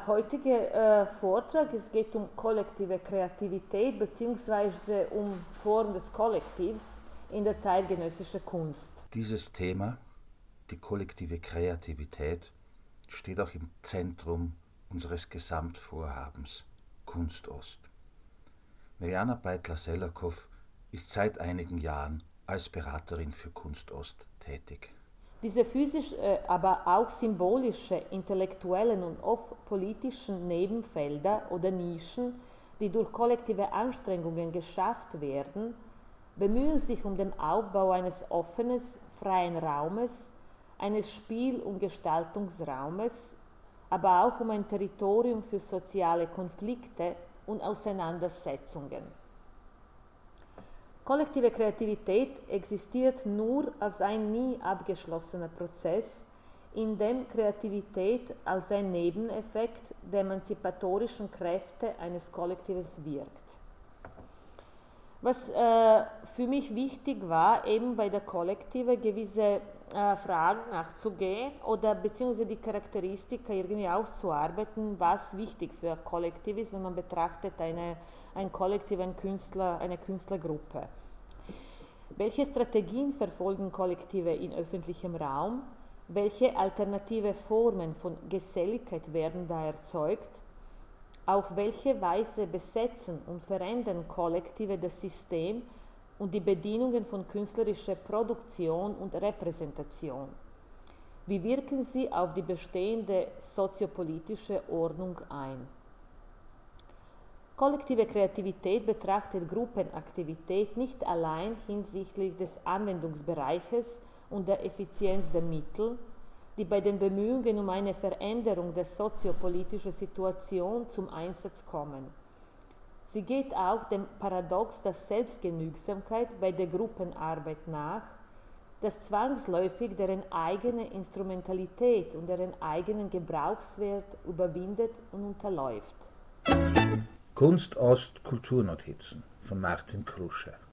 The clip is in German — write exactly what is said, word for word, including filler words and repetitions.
heutige äh, Vortrag, es geht um kollektive Kreativität bzw. um Form des Kollektivs in der zeitgenössischen Kunst. Dieses Thema, die kollektive Kreativität, steht auch im Zentrum unseres Gesamtvorhabens Kunst Ost. Mirjana Beitler-Selakow ist seit einigen Jahren als Beraterin für Kunst Ost tätig. Diese physisch, äh, aber auch symbolische, intellektuellen und oft politischen Nebenfelder oder Nischen, die durch kollektive Anstrengungen geschafft werden, bemühen sich um den Aufbau eines offenen, freien Raumes, eines Spiel- und Gestaltungsraumes, aber auch um ein Territorium für soziale Konflikte und Auseinandersetzungen. Kollektive Kreativität existiert nur als ein nie abgeschlossener Prozess, in dem Kreativität als ein Nebeneffekt der emanzipatorischen Kräfte eines Kollektives wirkt. Was äh, für mich wichtig war, eben bei der Kollektive gewisse äh, Fragen nachzugehen oder beziehungsweise die Charakteristika irgendwie auszuarbeiten, was wichtig für ein Kollektiv ist, wenn man betrachtet eine, ein Kollektiv, ein Künstler, eine Künstlergruppe. Welche Strategien verfolgen Kollektive in öffentlichem Raum? Welche alternative Formen von Geselligkeit werden da erzeugt? Auf welche Weise besetzen und verändern Kollektive das System und die Bedingungen von künstlerischer Produktion und Repräsentation? Wie wirken sie auf die bestehende soziopolitische Ordnung ein? Kollektive Kreativität betrachtet Gruppenaktivität nicht allein hinsichtlich des Anwendungsbereiches und der Effizienz der Mittel, die bei den Bemühungen um eine Veränderung der soziopolitischen Situation zum Einsatz kommen. Sie geht auch dem Paradox der Selbstgenügsamkeit bei der Gruppenarbeit nach, das zwangsläufig deren eigene Instrumentalität und deren eigenen Gebrauchswert überwindet und unterläuft. Kunst Ost Kulturnotizen von Martin Krusche.